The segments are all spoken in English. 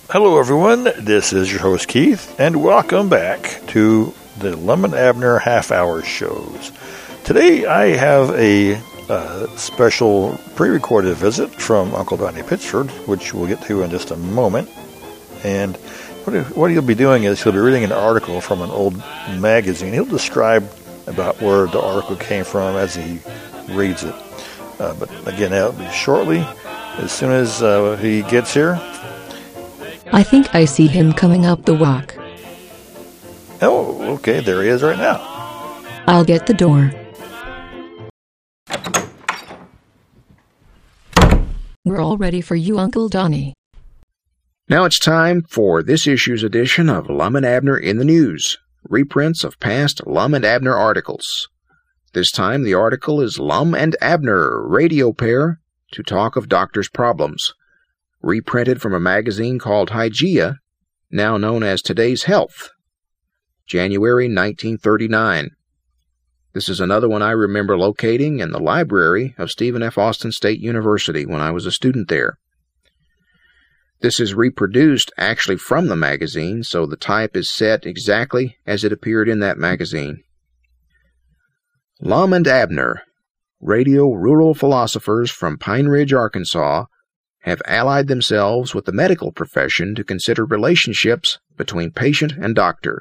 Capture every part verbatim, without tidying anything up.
Hello, everyone. This is your host, Keith, and welcome back to the Lum and Abner half-hour shows. Today, I have a uh, special pre-recorded visit from Uncle Donnie Pitchford, which we'll get to in just a moment. And what, he, what he'll be doing is he'll be reading an article from an old magazine. He'll describe about where the article came from as he reads it. Uh, but again, that'll be shortly, as soon as uh, he gets here. I think I see him coming up the walk. Oh, okay, there he is right now. I'll get the door. We're all ready for you, Uncle Donnie. Now it's time for this issue's edition of Lum and Abner in the News, reprints of past Lum and Abner articles. This time the article is Lum and Abner, radio pair, to talk of doctor's problems. Reprinted from a magazine called Hygeia, now known as Today's Health, January nineteen thirty-nine. This is another one I remember locating in the library of Stephen F. Austin State University when I was a student there. This is reproduced actually from the magazine, so the type is set exactly as it appeared in that magazine. Lum and Abner, radio rural philosophers from Pine Ridge, Arkansas, have allied themselves with the medical profession to consider relationships between patient and doctor.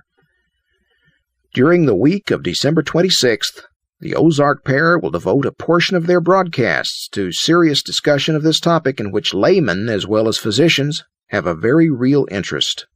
During the week of December twenty-sixth, the Ozark pair will devote a portion of their broadcasts to serious discussion of this topic in which laymen as well as physicians have a very real interest.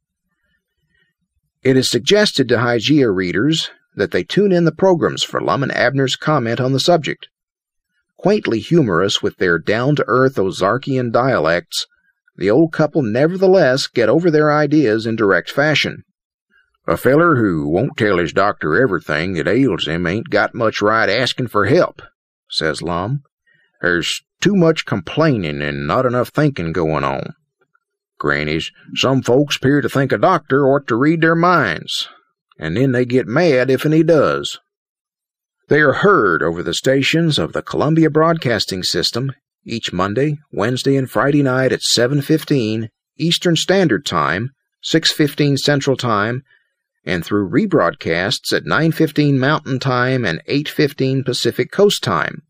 It is suggested to Hygeia readers that they tune in the programs for Lum and Abner's comment on the subject. Quaintly humorous with their down-to-earth Ozarkian dialects, the old couple nevertheless get over their ideas in direct fashion. A feller who won't tell his doctor everything that ails him ain't got much right asking for help, says Lum. There's too much complaining and not enough thinking going on. Grannies, some folks appear to think a doctor ought to read their minds, and then they get mad if he does. They are heard over the stations of the Columbia Broadcasting System each Monday, Wednesday, and Friday night at seven fifteen Eastern Standard Time, six fifteen Central Time, and through rebroadcasts at nine fifteen Mountain Time and eight fifteen Pacific Coast Time.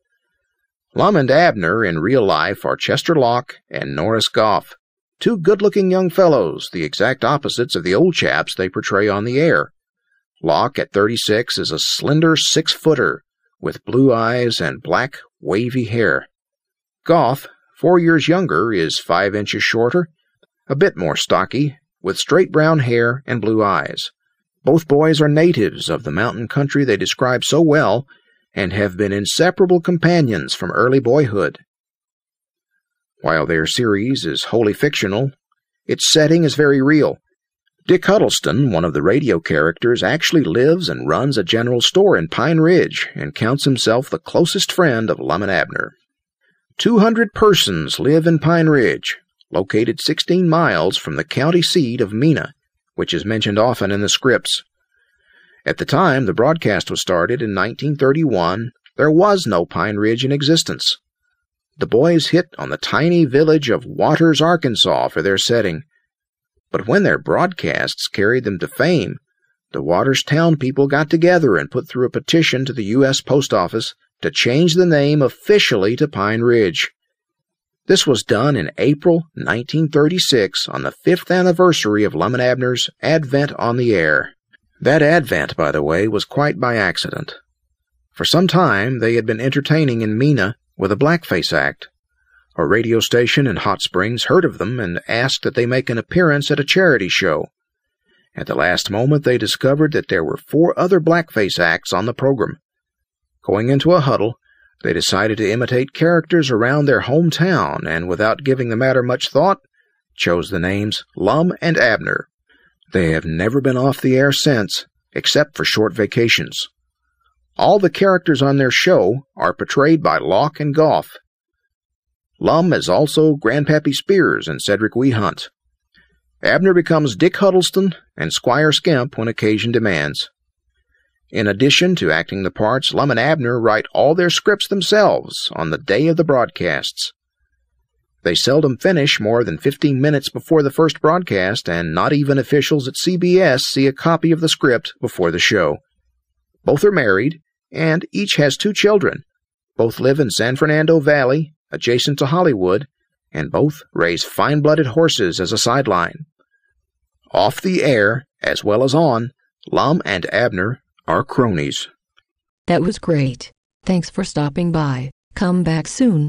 Lum and Abner in real life are Chester Locke and Norris Goff, two good-looking young fellows, the exact opposites of the old chaps they portray on the air. Locke, at thirty-six, is a slender six-footer with blue eyes and black, wavy hair. Goff, four years younger, is five inches shorter, a bit more stocky, with straight brown hair and blue eyes. Both boys are natives of the mountain country they describe so well and have been inseparable companions from early boyhood. While their series is wholly fictional, its setting is very real. Dick Huddleston, one of the radio characters, actually lives and runs a general store in Pine Ridge and counts himself the closest friend of Lum and Abner. Two hundred persons live in Pine Ridge, located sixteen miles from the county seat of Mena, which is mentioned often in the scripts. At the time the broadcast was started in nineteen thirty-one, there was no Pine Ridge in existence. The boys hit on the tiny village of Waters, Arkansas for their setting. But when their broadcasts carried them to fame, the Waters town people got together and put through a petition to the U S Post Office to change the name officially to Pine Ridge. This was done in April nineteen thirty-six on the fifth anniversary of Lum and Abner's advent on the air. That advent, by the way, was quite by accident. For some time they had been entertaining in Mena with a blackface act. A radio station in Hot Springs heard of them and asked that they make an appearance at a charity show. At the last moment they discovered that there were four other blackface acts on the program. Going into a huddle, they decided to imitate characters around their hometown and, without giving the matter much thought, chose the names Lum and Abner. They have never been off the air since, except for short vacations. All the characters on their show are portrayed by Locke and Goff. Lum is also Grandpappy Spears and Cedric Wee Hunt. Abner becomes Dick Huddleston and Squire Skimp when occasion demands. In addition to acting the parts, Lum and Abner write all their scripts themselves on the day of the broadcasts. They seldom finish more than fifteen minutes before the first broadcast, and not even officials at C B S see a copy of the script before the show. Both are married, and each has two children. Both live in San Fernando Valley, adjacent to Hollywood, and both raise fine-blooded horses as a sideline. Off the air, as well as on, Lum and Abner are cronies. That was great. Thanks for stopping by. Come back soon.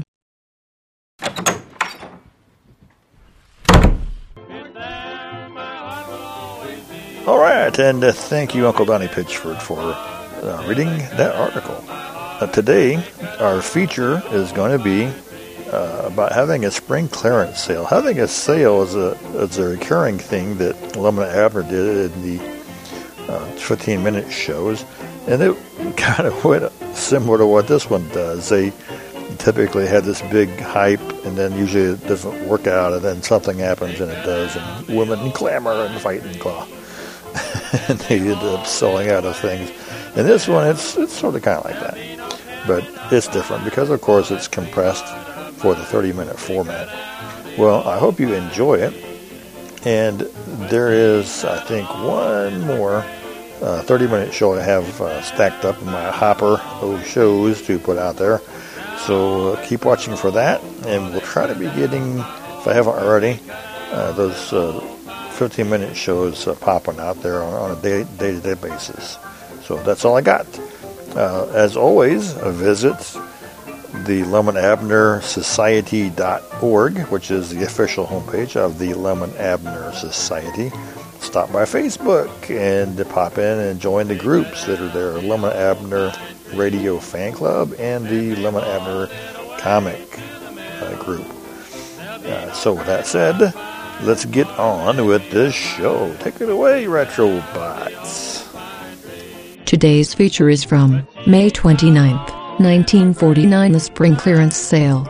All right, and uh, thank you, Uncle Donnie Pitchford, for uh, reading that article. Uh, today, our feature is going to be uh, about having a spring clearance sale. Having a sale is a is a recurring thing that Lum and Abner did in the uh, fifteen-minute shows, and it kind of went similar to what this one does. They typically had this big hype, and then usually it doesn't work out, and then something happens, and it does, and women clamor and fight and claw. And they end up selling out of things. And this one, it's it's sort of kind of like that. But it's different because, of course, it's compressed for the thirty-minute format. Well, I hope you enjoy it. And there is, I think, one more uh, thirty-minute show I have uh, stacked up in my hopper of shows to put out there. So uh, keep watching for that. And we'll try to be getting, if I haven't already, uh, those Uh, fifteen-minute shows uh, popping out there on, on a day, day-to-day basis. So that's all I got. Uh, as always, uh, visit the Lum and Abner Society dot org, which is the official homepage of the Lum and Abner Society. Stop by Facebook and pop in and join the groups that are there. Lum and Abner Radio Fan Club and the Lum and Abner Comic uh, Group. Uh, so with that said, let's get on with this show. Take it away, Retrobots. Today's feature is from May twenty-ninth, nineteen forty-nine, the spring clearance sale.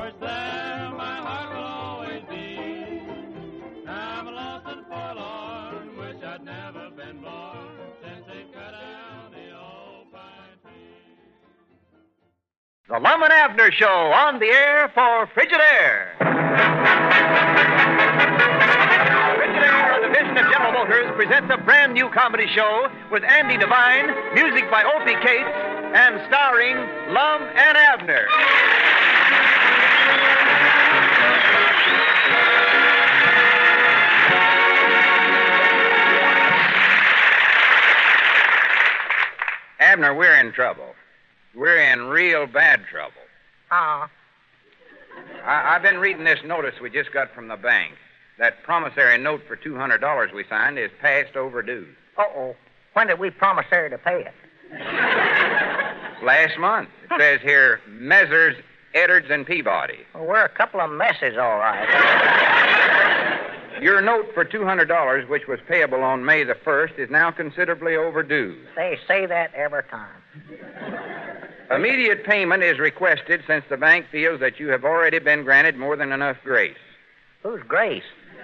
The Lum and Abner Show on the air for Frigidaire. Frigidaire, a division of General Motors, presents a brand new comedy show with Andy Devine, music by Opie Cates, and starring Lum and Abner. Abner, we're in trouble. We're in real bad trouble. Uh-huh. I- I've been reading this notice we just got from the bank. That promissory note for two hundred dollars we signed is past overdue. Uh-oh. When did we promise her to pay it? Last month. It says here, Messrs. Edwards and Peabody. Well, we're a couple of messes, all right. Your note for two hundred dollars, which was payable on May the first, is now considerably overdue. They say that every time. Immediate payment is requested since the bank feels that you have already been granted more than enough grace. Who's Grace?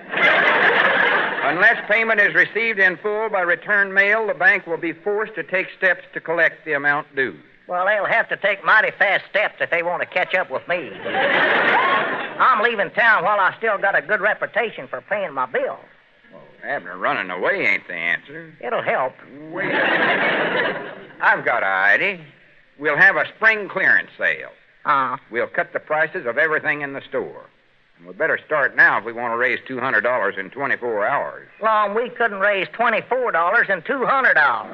Unless payment is received in full by return mail, the bank will be forced to take steps to collect the amount due. Well, they'll have to take mighty fast steps if they want to catch up with me. I'm leaving town while I still got a good reputation for paying my bills. Well, Abner, running away ain't the answer. It'll help. Wait a minute. I've got an idea. We'll have a spring clearance sale. Uh-huh. We'll cut the prices of everything in the store. And we better start now if we want to raise two hundred dollars in twenty-four hours. Long we couldn't raise twenty-four dollars and two hundred dollars.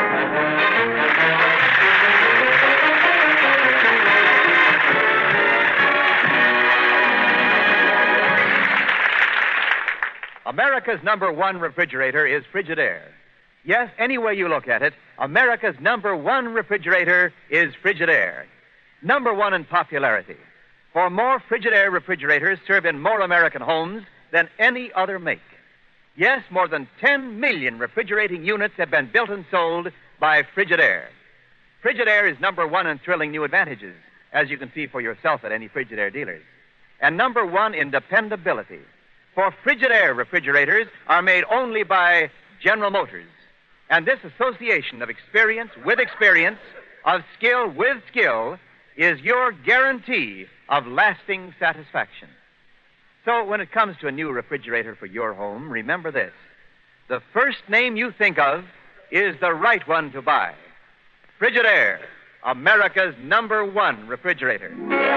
America's number one refrigerator is Frigidaire. Yes, any way you look at it, America's number one refrigerator is Frigidaire. Number one in popularity. For more Frigidaire refrigerators serve in more American homes than any other make. Yes, more than ten million refrigerating units have been built and sold by Frigidaire. Frigidaire is number one in thrilling new advantages, as you can see for yourself at any Frigidaire dealers. And number one in dependability. For Frigidaire refrigerators are made only by General Motors. And this association of experience with experience, of skill with skill, is your guarantee of lasting satisfaction. So when it comes to a new refrigerator for your home, remember this. The first name you think of is the right one to buy. Frigidaire, America's number one refrigerator.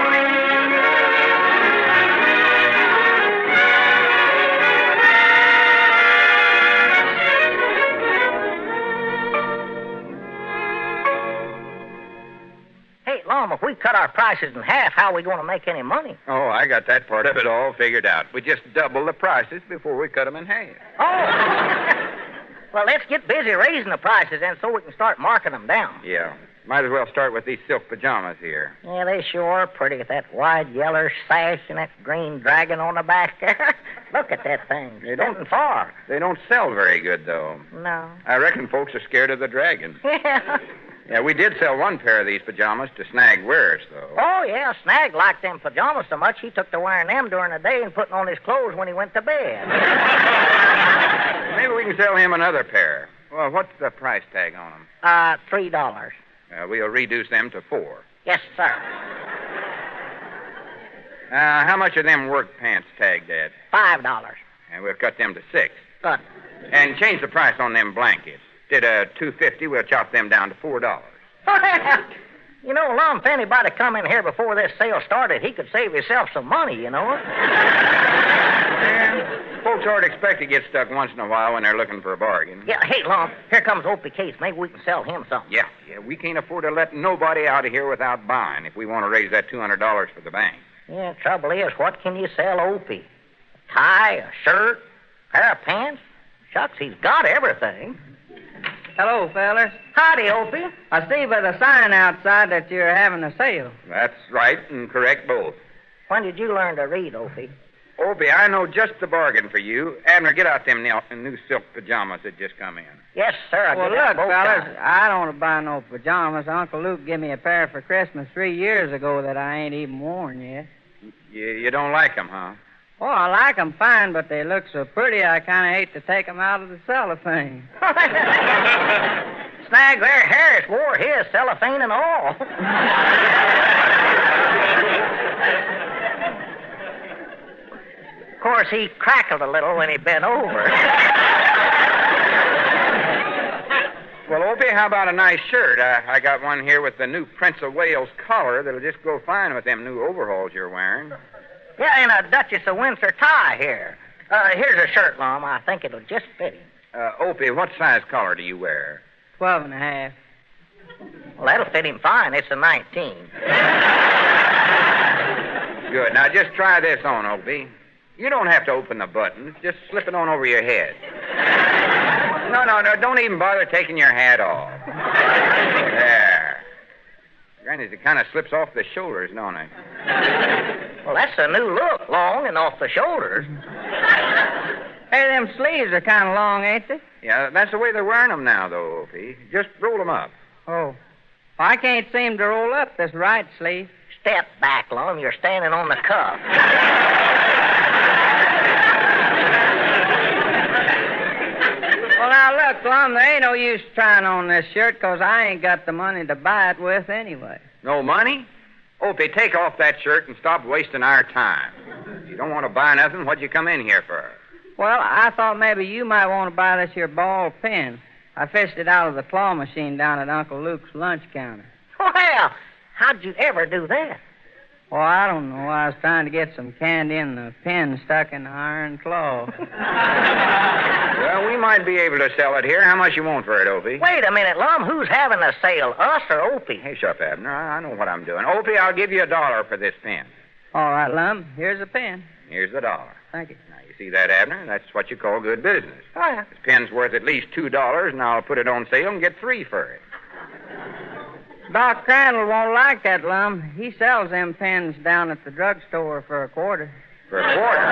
Hey, Lum, if we cut our prices in half, how are we going to make any money? Oh, I got that part of it all figured out. We just double the prices before we cut them in half. Oh! Well, let's get busy raising the prices then so we can start marking them down. Yeah. Might as well start with these silk pajamas here. Yeah, they sure are pretty with that wide yellow sash and that green dragon on the back there. Look at that thing. They It's don't- far. They don't sell very good, though. No. I reckon folks are scared of the dragon. Yeah. Yeah, we did sell one pair of these pajamas to snag wearers, though. Oh, yeah, Snag liked them pajamas so much he took to wearing them during the day and putting on his clothes when he went to bed. Maybe we can sell him another pair. Well, what's the price tag on them? Uh, three dollars. Uh, we'll reduce them to four. Yes, sir. Uh, how much are them work pants tagged at? Five dollars. And we'll cut them to six. Good. And change the price on them blankets. Instead of two fifty, we'll chop them down to four dollars. You know, Lum, if anybody come in here before this sale started, he could save himself some money, you know. Yeah. Folks ought to expect to get stuck once in a while when they're looking for a bargain. Yeah, hey, Lum, here comes Opie Case. Maybe we can sell him something. Yeah, yeah. We can't afford to let nobody out of here without buying if we want to raise that two hundred dollars for the bank. Yeah, trouble is, what can you sell Opie? A tie, a shirt, pair of pants? Shucks, he's got everything. Hello, fellas. Howdy, Opie. I see by the sign outside that you're having a sale. That's right and correct both. When did you learn to read, Opie? Opie, I know just the bargain for you. Abner, get out them new new silk pajamas that just come in. Yes, sir. I Well, did that look, both fellas, times. I don't want to buy no pajamas. Uncle Luke gave me a pair for Christmas three years ago that I ain't even worn yet. You, you don't like them, huh? Oh, I like 'em fine, but they look so pretty I kind of hate to take 'em out of the cellophane. Snag there, Harris wore his cellophane and all. Of course, he crackled a little when he bent over. Well, Opie, how about a nice shirt? I, I got one here with the new Prince of Wales collar that'll just go fine with them new overalls you're wearing. Yeah, and a Duchess of Windsor tie here. Uh, here's a shirt, Lum. I think it'll just fit him. Uh, Opie, what size collar do you wear? Twelve and a half. Well, that'll fit him fine. It's a nineteen. Good. Now, just try this on, Opie. You don't have to open the buttons. Just slip it on over your head. No, no, no. Don't even bother taking your hat off. There. Granny's, it kind of slips off the shoulders, don't it? Well, that's a new look, long and off the shoulders. Hey, them sleeves are kind of long, ain't they? Yeah, that's the way they're wearing them now, though, Opie. Just roll them up. Oh. I can't seem to roll up this right sleeve. Step back, Lum. You're standing on the cuff. Well, now, look, Lum, there ain't no use trying on this shirt because I ain't got the money to buy it with anyway. No money? Opie, take off that shirt and stop wasting our time. If you don't want to buy nothing, what'd you come in here for? Well, I thought maybe you might want to buy this here ball pen. I fished it out of the claw machine down at Uncle Luke's lunch counter. Well, how'd you ever do that? Well, I don't know. I was trying to get some candy and the pen stuck in the iron claw. Well, we might be able to sell it here. How much you want for it, Opie? Wait a minute, Lum. Who's having the sale, us or Opie? Hey, shut up, Abner. I I know what I'm doing. Opie, I'll give you a dollar for this pen. All right, Lum. Here's a pen. Here's the dollar. Thank you. Now, you see that, Abner? That's what you call good business. Oh, yeah. This pen's worth at least two dollars, and I'll put it on sale and get three for it. Doc Crandall won't like that, Lum. He sells them pens down at the drugstore for a quarter. For a quarter?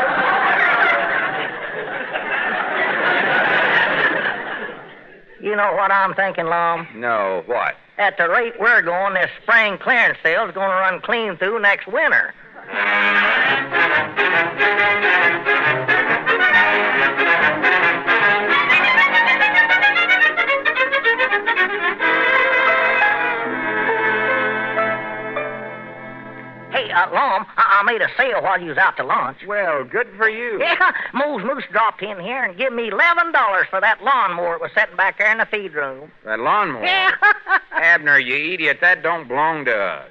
You know what I'm thinking, Lum? No, what? At the rate we're going, this spring clearance sale's going to run clean through next winter. Hey, uh, Lum, I- I'm made a sale while you was out to lunch. Well, good for you. Yeah, Mose Moose dropped in here and give me eleven dollars for that lawnmower that was sitting back there in the feed room. That lawnmower? Yeah. Abner, you idiot, that don't belong to us.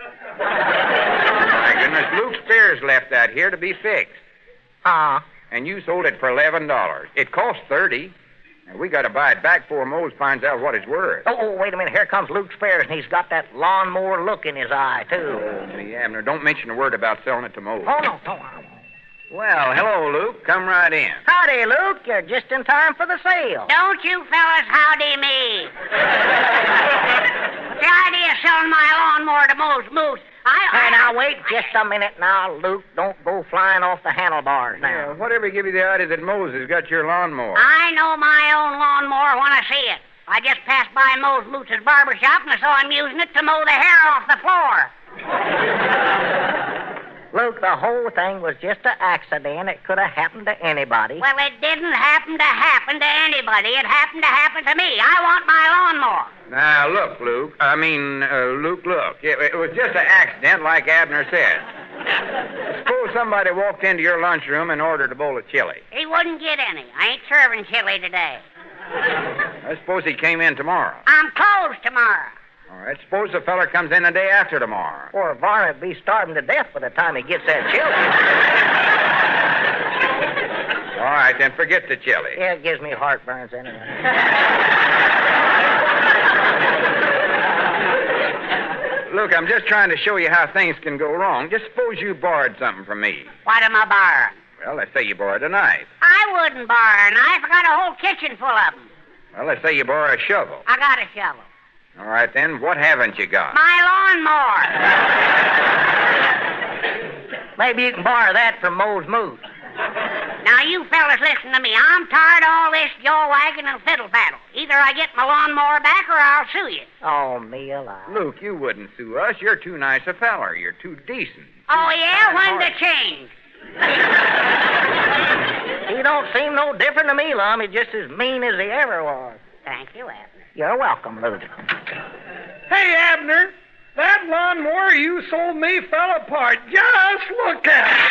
My goodness, Luke Spears left that here to be fixed. Uh-huh. And you sold it for eleven dollars. It cost thirty dollars. And we got to buy it back before Mose finds out what it's worth. Oh, oh, wait a minute. Here comes Luke Spears, and he's got that lawnmower look in his eye, too. Oh, me, Abner, don't mention a word about selling it to Mose. Oh, no, no, I won't. Well, hello, Luke. Come right in. Howdy, Luke. You're just in time for the sale. Don't you fellas howdy me. What's the idea of selling my lawnmower to Mose Moose? I... Hey, now, wait just a minute now, Luke. Don't go flying off the handlebars now. Yeah, whatever give you the idea that Mose has got your lawnmower? I know my own lawnmower when I see it. I just passed by Mose Moose's barber shop and I saw him using it to mow the hair off the floor. Luke, the whole thing was just an accident. It could have happened to anybody. Well, it didn't happen to happen to anybody. It happened to happen to me. I want my lawnmower. Now, look, Luke. I mean, uh, Luke, look. It, it was just an accident, like Abner said. Suppose somebody walked into your lunchroom and ordered a bowl of chili. He wouldn't get any. I ain't serving chili today. I suppose he came in tomorrow. I'm closed tomorrow. All right, suppose the feller comes in the day after tomorrow. Or a varmint be starving to death by the time he gets that chili. All right, then forget the chili. Yeah, it gives me heartburns anyway. Look, I'm just trying to show you how things can go wrong. Just suppose you borrowed something from me. What am I borrowing? Well, let's say you borrowed a knife. I wouldn't borrow a knife. I got a whole kitchen full of them. Well, let's say you borrow a shovel. I got a shovel. All right, then, what haven't you got? My lawnmower. Maybe you can borrow that from Mose Moose. Now, you fellas listen to me. I'm tired of all this jaw wagging and fiddle faddle. Either I get my lawnmower back or I'll sue you. Oh, me alive. Luke, you wouldn't sue us. You're too nice a feller. You're too decent. Oh, yeah? When to change? He don't seem no different to me, Lum. He's just as mean as he ever was. Thank you, Abner. You're welcome, Luke. Hey, Abner, that lawnmower you sold me fell apart. Just look at it.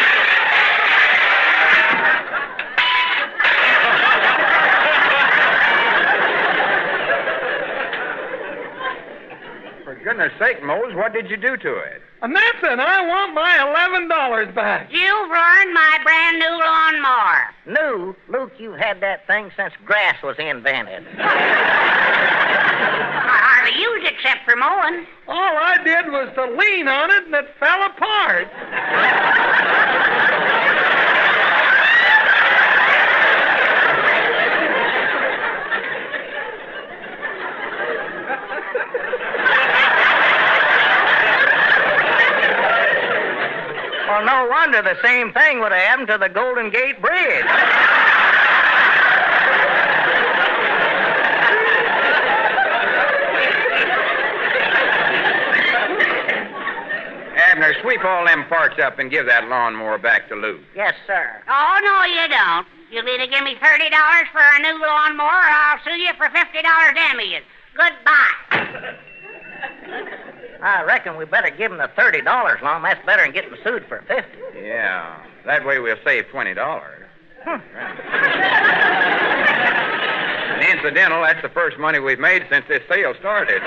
For goodness sake, Mose, what did you do to it? Nothing. I want my eleven dollars back. You've ruined my brand new lawnmower. New? Luke, you've had that thing since grass was invented. I hardly use it except for mowing. All I did was to lean on it and it fell apart. Well, no wonder the same thing would have happened to the Golden Gate Bridge. Abner, sweep all them parts up and give that lawnmower back to Luke. Yes, sir. Oh, no, you don't. You'll either give me thirty dollars for a new lawnmower or I'll sue you for fifty dollars damages. Goodbye. I reckon we better give him the thirty dollars, Lum. That's better than getting sued for fifty. Yeah, that way we'll save twenty dollars. Hmm. And incidental, that's the first money we've made since this sale started.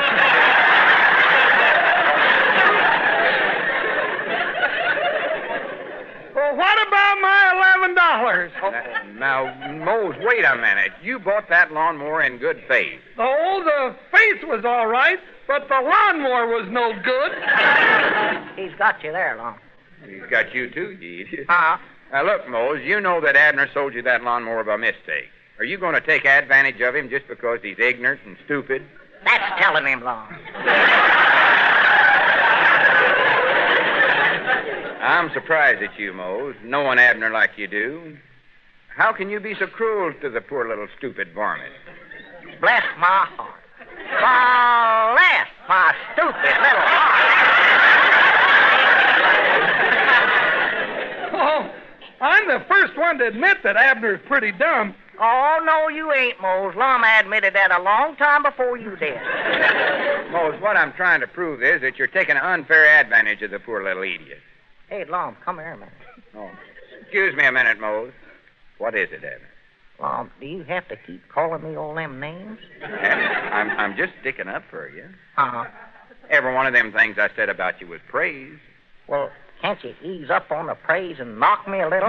Well, what about my eleven dollars? Uh, now, Mose, wait a minute. You bought that lawnmower in good faith. Oh, the face was all right, but the lawnmower was no good. He's got you there, Lum. He's got you, too, you idiot. Uh-huh. Now, look, Mose, you know that Abner sold you that lawnmower by mistake. Are you going to take advantage of him just because he's ignorant and stupid? That's telling him, Lum. I'm surprised at you, Mose, knowing Abner like you do. How can you be so cruel to the poor little stupid varmint? Bless my heart. Bless my stupid little heart. Oh, I'm the first one to admit that Abner's pretty dumb. Oh, no, you ain't, Mose. Lum admitted that a long time before you did. Mose, what I'm trying to prove is that you're taking unfair advantage of the poor little idiot. Hey, Lum, come here a minute. Oh, excuse me a minute, Mose. What is it, Abner? Lum, do you have to keep calling me all them names? I'm, I'm just sticking up for you. Uh-huh. Every one of them things I said about you was praise. Well, can't you ease up on the praise and knock me a little?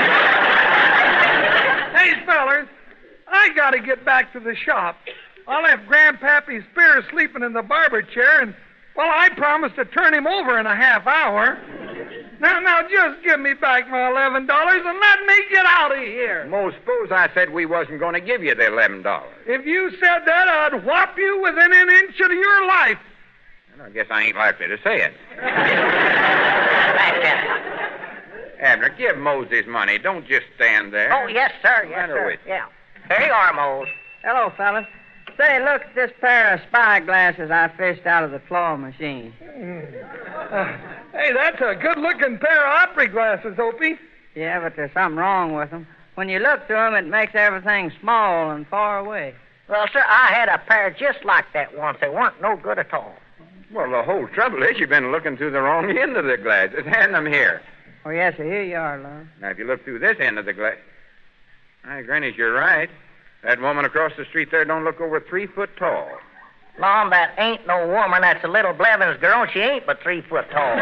Hey, fellers, I got to get back to the shop. I left Grandpappy Spears sleeping in the barber chair, and, well, I promised to turn him over in a half hour. Now, now, just give me back my eleven dollars and let me get out of here. Mose, suppose I said we wasn't going to give you the eleven dollars. If you said that, I'd whop you within an inch of your life. Well, I guess I ain't likely to say it. Back then. Abner, give Mose his money. Don't just stand there. Oh, yes, sir. Yes, Matter sir. with you? Yeah. Here you are, Mose. Hello, fellas. Say, look at this pair of spy glasses I fished out of the claw machine. Uh, hey, that's a good-looking pair of opera glasses, Opie. Yeah, but there's something wrong with them. When you look through them, it makes everything small and far away. Well, sir, I had a pair just like that once. They weren't no good at all. Well, the whole trouble is you've been looking through the wrong end of the glasses. Hand them here. Oh, yes, sir. Here you are, love. Now, if you look through this end of the glass... Hi, Granny, you're right. That woman across the street there don't look over three foot tall. Lom, that ain't no woman. That's a little Blevins girl, and she ain't but three foot tall.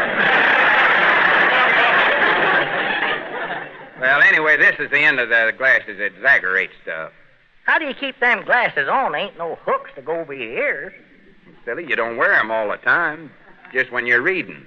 Well, anyway, this is the end of the glasses that exaggerate stuff. How do you keep them glasses on? Ain't no hooks to go over your ears. Silly, you don't wear them all the time, just when you're reading.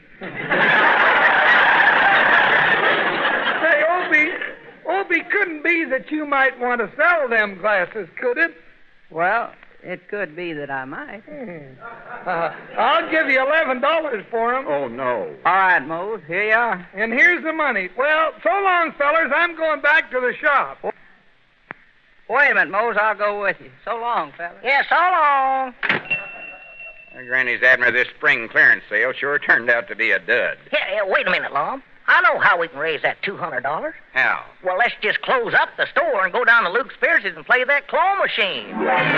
Hey, Opie, Opie, couldn't be that you might want to sell them glasses, could it? Well, it could be that I might. Hmm. Uh, I'll give you eleven dollars for them. Oh, no. All right, Mose. Here you are. And here's the money. Well, so long, fellers. I'm going back to the shop. Wait a minute, Mose. I'll go with you. So long, fellas. Yeah, so long. My Granny's Abner, this spring clearance sale sure turned out to be a dud. Yeah, yeah, wait a minute, Lom. I know how we can raise that two hundred dollars. How? Well, let's just close up the store and go down to Luke Spears's and play that claw machine.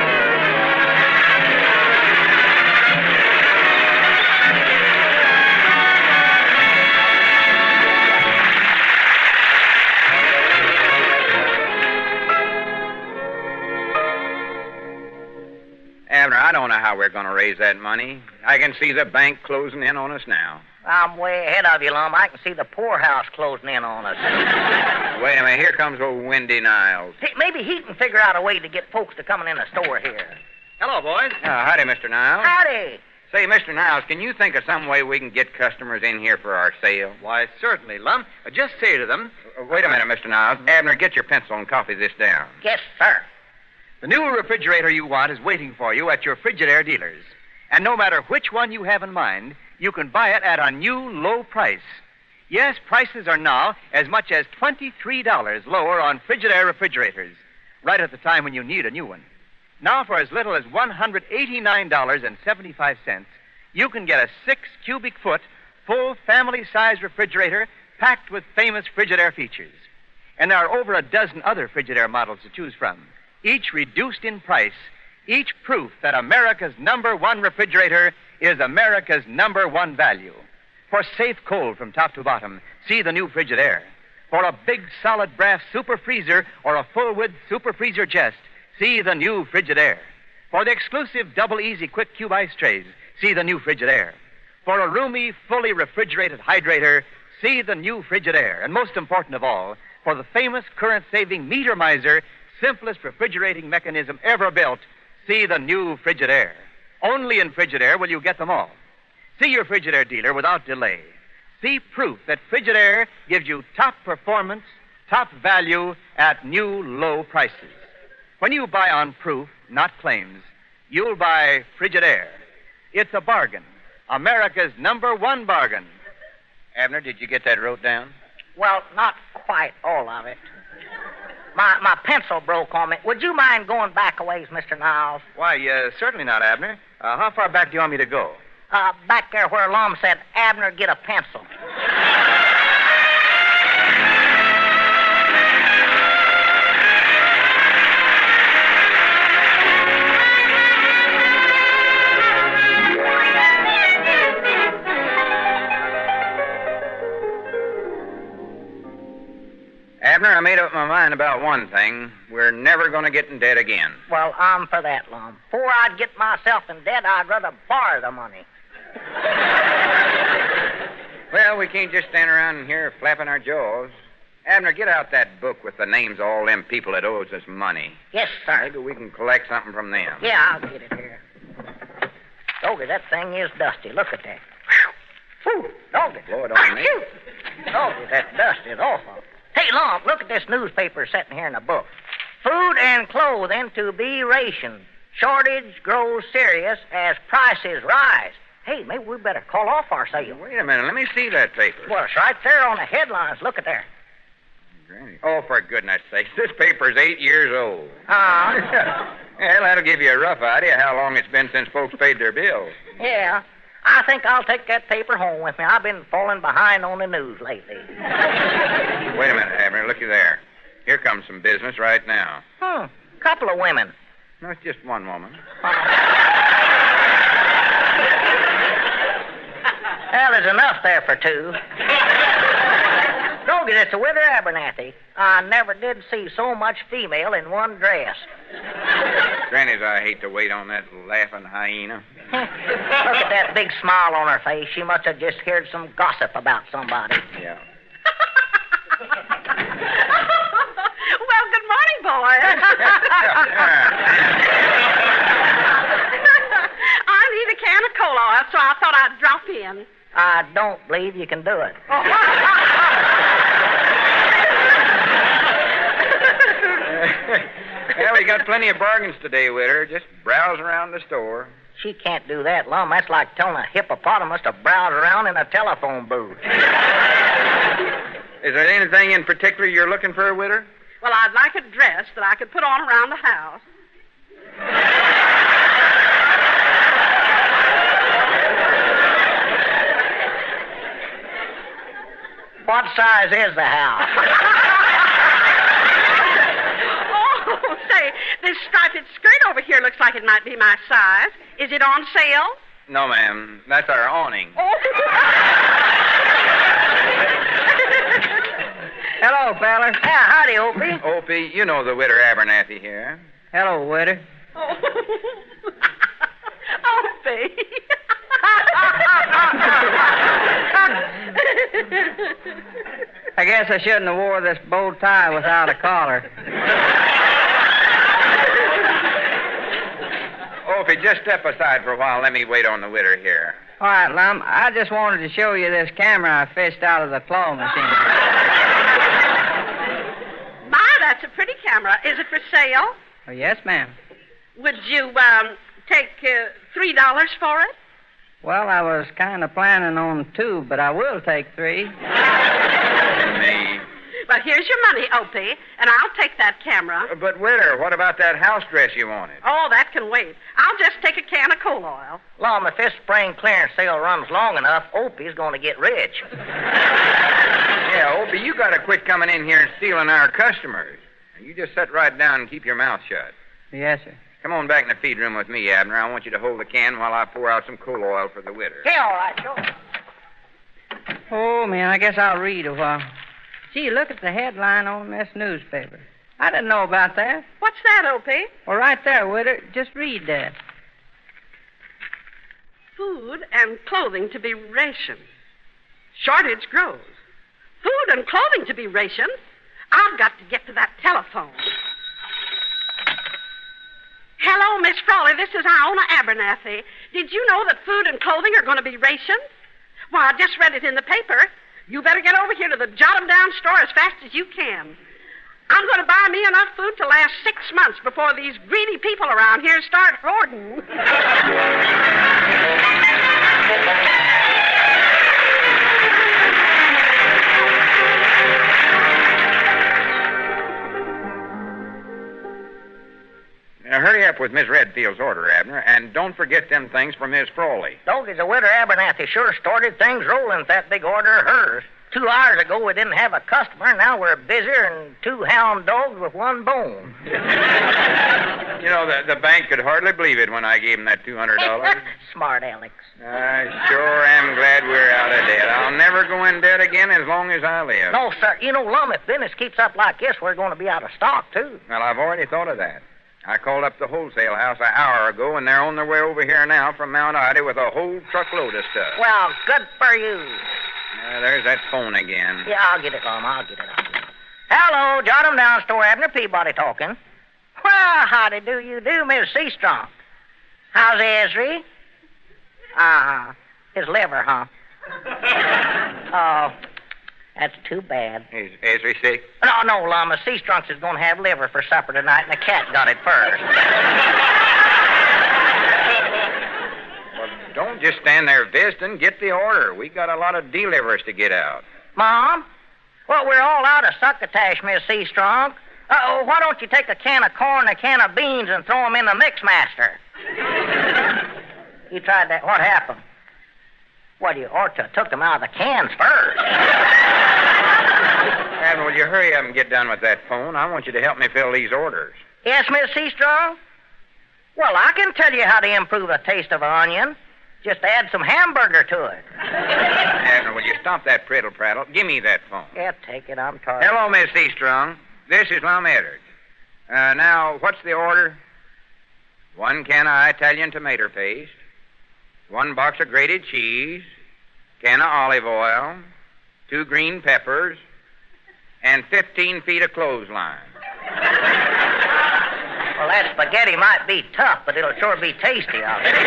Abner, I don't know how we're going to raise that money. I can see the bank closing in on us now. I'm way ahead of you, Lum. I can see the poorhouse closing in on us. Wait a minute. Here comes old Wendy Niles. See, maybe he can figure out a way to get folks to come in the store here. Hello, boys. Uh, howdy, Mister Niles. Howdy. Say, Mister Niles, can you think of some way we can get customers in here for our sale? Why, certainly, Lum. Uh, just say to them... Uh, wait a minute, Mister Niles. Abner, get your pencil and copy this down. Yes, sir. The new refrigerator you want is waiting for you at your Frigidaire dealers. And no matter which one you have in mind, you can buy it at a new low price. Yes, prices are now as much as twenty-three dollars lower on Frigidaire refrigerators, right at the time when you need a new one. Now, for as little as one hundred eighty-nine dollars and seventy-five cents, you can get a six cubic foot, full family-size refrigerator packed with famous Frigidaire features. And there are over a dozen other Frigidaire models to choose from, each reduced in price, each proof that America's number one refrigerator is America's number one value. For safe cold from top to bottom, see the new Frigidaire. For a big solid brass super freezer or a full width super freezer chest, see the new Frigidaire. For the exclusive double easy quick cube ice trays, see the new Frigidaire. For a roomy, fully refrigerated hydrator, see the new Frigidaire. And most important of all, for the famous current saving meter miser, simplest refrigerating mechanism ever built, see the new Frigidaire. Only in Frigidaire will you get them all. See your Frigidaire dealer without delay. See proof that Frigidaire gives you top performance, top value at new low prices. When you buy on proof, not claims, you'll buy Frigidaire. It's a bargain. America's number one bargain. Abner, did you get that wrote down? Well, not quite all of it. My my pencil broke on me. Would you mind going back a ways, Mister Niles? Why, uh, certainly not, Abner. Uh, how far back do you want me to go? Uh, back there where Lum said, Abner, get a pencil. my mind about one thing. We're never going to get in debt again. Well, I'm for that, Lum. Before I'd get myself in debt, I'd rather borrow the money. Well, we can't just stand around here flapping our jaws. Abner, get out that book with the names of all them people that owes us money. Yes, sir. Maybe we can collect something from them. Yeah, I'll get it here. Doggy, that thing is dusty. Look at that. Whew, Doggy. Blow it on me. Doggy, that dust is awful. Hey, Lum, look at this newspaper sitting here in the book. Food and clothing to be rationed. Shortage grows serious as prices rise. Hey, maybe we better call off our sale. Wait a minute. Let me see that paper. Well, it's right there on the headlines. Look at there. Granny. Oh, for goodness sakes. This paper's eight years old. Uh-huh. Well, that'll give you a rough idea how long it's been since folks paid their bills. Yeah. I think I'll take that paper home with me. I've been falling behind on the news lately. Wait a minute, Abner. Looky there. Here comes some business right now. Hmm. Couple of women. No, it's just one woman. Well, there's enough there for two. Doggy, it's a Widow Abernathy. I never did see so much female in one dress. Granny's, I hate to wait on that laughing hyena. Look at that big smile on her face. She must have just heard some gossip about somebody. Yeah. Well, good morning, boys. I need a can of cola oil, so I thought I'd drop in. I don't believe you can do it. Well, we got plenty of bargains today with her. Just browse around the store. She can't do that, Lum. That's like telling a hippopotamus to browse around in a telephone booth. Is there anything in particular you're looking for with her? Well, I'd like a dress that I could put on around the house. What size is the house? Oh, say, this striped skirt over here looks like it might be my size. Is it on sale? No, ma'am. That's our awning. Oh. Hello, fella. Yeah, howdy, Opie. Opie, you know the Widow Abernathy here. Hello, Widow. Oh. Opie. I guess I shouldn't have wore this bow tie without a collar. Opie, just step aside for a while. Let me wait on the widow here. All right, Lum. I just wanted to show you this camera I fished out of the claw machine. My, that's a pretty camera. Is it for sale? Oh, yes, ma'am. Would you um, take uh, three dollars for it? Well, I was kind of planning on two, but I will take three. Me. Well, here's your money, Opie, and I'll take that camera. Uh, But, widow, what about that house dress you wanted? Oh, that can wait. I'll just take a can of coal oil. Lum, if this spring clearance sale runs long enough, Opie's going to get rich. Yeah, Opie, you got to quit coming in here and stealing our customers. You just sit right down and keep your mouth shut. Yes, sir. Come on back in the feed room with me, Abner. I want you to hold the can while I pour out some coal oil for the widow. Yeah, all right, sure. Oh, man, I guess I'll read a while. Gee, look at the headline on this newspaper. I didn't know about that. What's that, Opie? Well, right there, Widow. Just read that. Food and clothing to be rationed. Shortage grows. Food and clothing to be rationed? I've got to get to that telephone. Hello, Miss Frawley. This is Iona Abernathy. Did you know that food and clothing are going to be rationed? Why, I just read it in the paper. You better get over here to the Jot-'em-Down store as fast as you can. I'm going to buy me enough food to last six months before these greedy people around here start hoarding. Now, hurry up with Miss Redfield's order, Abner, and don't forget them things for Miss Frawley. Doggy, the Widow Abernathy sure started things rolling with that big order of hers. Two hours ago, we didn't have a customer. Now we're busier than two hound dogs with one bone. You know, the, the bank could hardly believe it when I gave him that two hundred dollars. Smart Alex. I sure am glad we're out of debt. I'll never go in debt again as long as I live. No, sir. You know, Lum, if business keeps up like this, we're going to be out of stock, too. Well, I've already thought of that. I called up the wholesale house an hour ago, and they're on their way over here now from Mount Ida with a whole truckload of stuff. Well, good for you. Uh, there's that phone again. Yeah, I'll get it, Lum. I'll get it. I'll get it. Hello, jot 'em down, Store Abner Peabody talking. Well, howdy do you do, Miss Seastrong? How's Esri? Uh-huh. His liver, huh? Oh, that's too bad. Is Esri sick? No, no, Lama. Seastrunks is going to have liver for supper tonight, and the cat got it first. Well, don't just stand there visiting. Get the order. We got a lot of delivers to get out. Mom? Well, we're all out of succotash, Miss Seastrong. Uh-oh, why don't you take a can of corn and a can of beans and throw them in the Mixmaster? You tried that. What happened? Well, you ought to have took them out of the cans first. Admiral, will you hurry up and get done with that phone? I want you to help me fill these orders. Yes, Miss Seastrong? Well, I can tell you how to improve the taste of an onion. Just add some hamburger to it. Admiral, will you stop that prattle-prattle? Give me that phone. Yeah, take it. I'm tired. Hello, Miss Seastrong. This is Lum Edwards. Uh, now, what's the order? One can of Italian tomato paste, one box of grated cheese, can of olive oil, two green peppers, and fifteen feet of clothesline. Well, that spaghetti might be tough, but it'll sure be tasty, I'll bet.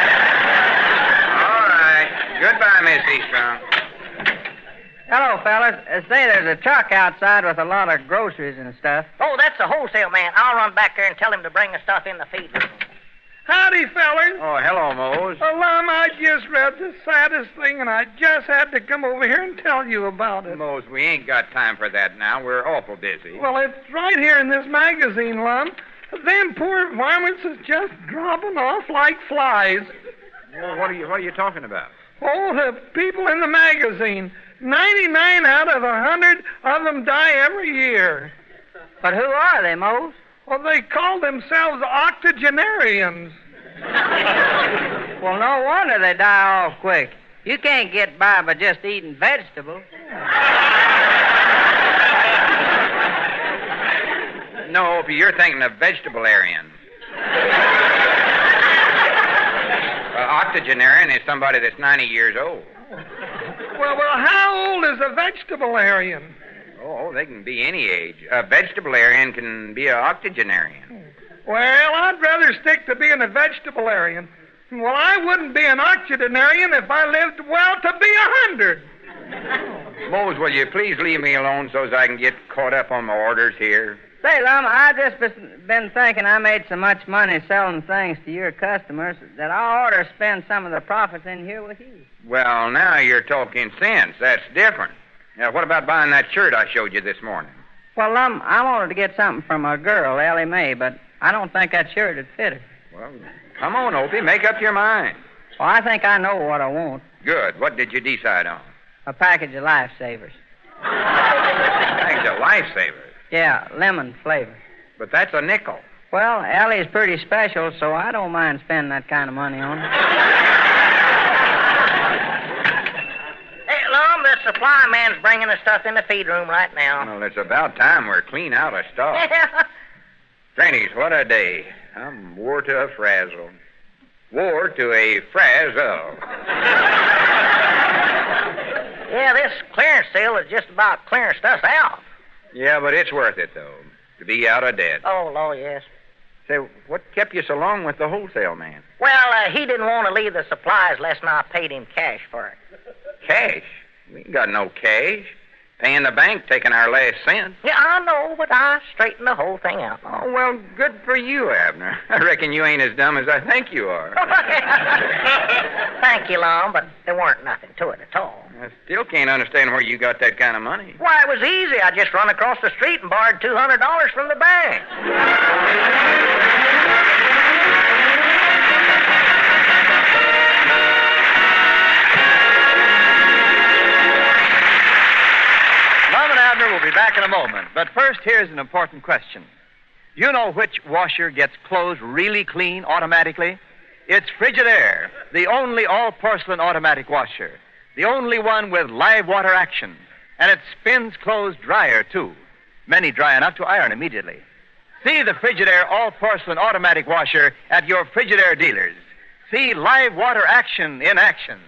All right. Goodbye, Miss Seastrong. Hello, fellas. Uh, say, there's a truck outside with a lot of groceries and stuff. Oh, that's the wholesale man. I'll run back there and tell him to bring the stuff in the feed room. Howdy, fellas. Oh, hello, Mose. Well, Lum, I just read the saddest thing, and I just had to come over here and tell you about it. Mose, we ain't got time for that now. We're awful busy. Well, it's right here in this magazine, Lum. Them poor varmints is just dropping off like flies. Well, what are you, what are you talking about? Oh, the people in the magazine. ninety-nine out of a hundred of them die every year. But who are they, Mose? Well, they call themselves octogenarians. Well, no wonder they die off quick. You can't get by by just eating vegetables. No, Opie, you're thinking of vegetable-arians. uh, octogenarian is somebody that's ninety years old. Well, well, how old is a vegetable-arian? Oh, they can be any age. A vegetable-arian can be an octogenarian. Well, I'd rather stick to being a vegetable-arian. Well, I wouldn't be an octogenarian if I lived, well, to be a hundred. Mose, will you please leave me alone so as I can get caught up on my orders here? Say, Lum, I just been thinking I made so much money selling things to your customers that I ought to spend some of the profits in here with you. Well, now you're talking sense. That's different. Now, what about buying that shirt I showed you this morning? Well, Lum, I wanted to get something from a girl, Ellie Mae, but I don't think that shirt would fit her. Well, come on, Opie, make up your mind. Well, I think I know what I want. Good. What did you decide on? A package of Lifesavers. A package of Lifesavers? Yeah, lemon flavor. But that's a nickel. Well, Allie's pretty special, so I don't mind spending that kind of money on her. Hey, Lum, the supply man's bringing the stuff in the feed room right now. Well, it's about time we're clean out of stock. Grannies, what a day. I'm wore to a frazzle. Wore to a frazzle. Yeah, this clearance sale is just about clearing stuff out. Yeah, but it's worth it, though, to be out of debt. Oh, Lord, yes. Say, what kept you so long with the wholesale man? Well, uh, he didn't want to leave the supplies less than I paid him cash for it. Cash? We ain't got no cash. Paying the bank, taking our last cent. Yeah, I know, but I straightened the whole thing out. Oh, well, good for you, Abner. I reckon you ain't as dumb as I think you are. Thank you, Lum, but there weren't nothing to it at all. I still can't understand where you got that kind of money. Why, it was easy. I just run across the street and borrowed two hundred dollars from the bank. here's an important question. You know which washer gets clothes really clean automatically? It's Frigidaire, the only all-porcelain automatic washer. The only one with live water action. And it spins clothes drier, too. Many dry enough to iron immediately. See the Frigidaire all-porcelain automatic washer at your Frigidaire dealers. See live water action in action.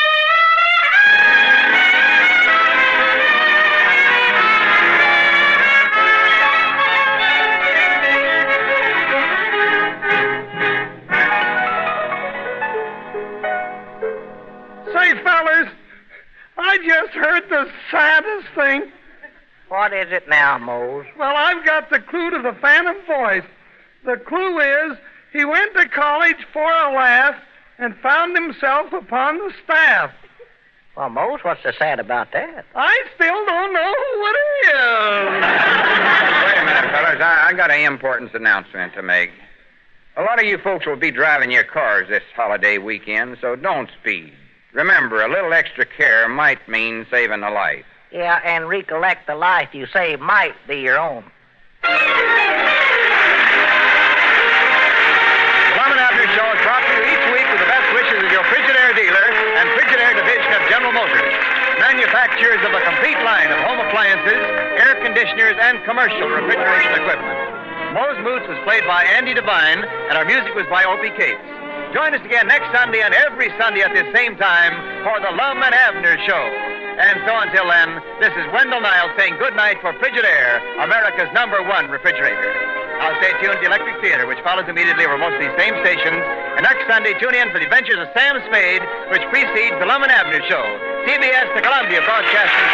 Say, fellers, I just heard the saddest thing. What is it now, Mose? Well, I've got the clue to the phantom voice. The clue is he went to college for a laugh and found himself upon the staff. Well, Mose, what's so sad about that? I still don't know who it is. Wait a minute, fellas. I, I got an important announcement to make. A lot of you folks will be driving your cars this holiday weekend, so don't speed. Remember, a little extra care might mean saving a life. Yeah, and recollect the life you save might be your own. The Lum and Abner Show is brought to you each week with the best wishes of your Frigidaire dealer and Frigidaire division of General Motors, manufacturers of a complete line of home appliances, air conditioners, and commercial refrigeration equipment. Mose Moots was played by Andy Devine, and our music was by Opie Cates. Join us again next Sunday and every Sunday at this same time for the Lum and Abner Show. And so until then, this is Wendell Niles saying good night for Frigidaire, America's number one refrigerator. Now stay tuned to the Electric Theater, which follows immediately over most of these same stations. And next Sunday, tune in for the adventures of Sam Spade, which precedes the Lum and Abner Show. C B S, the Columbia Broadcasting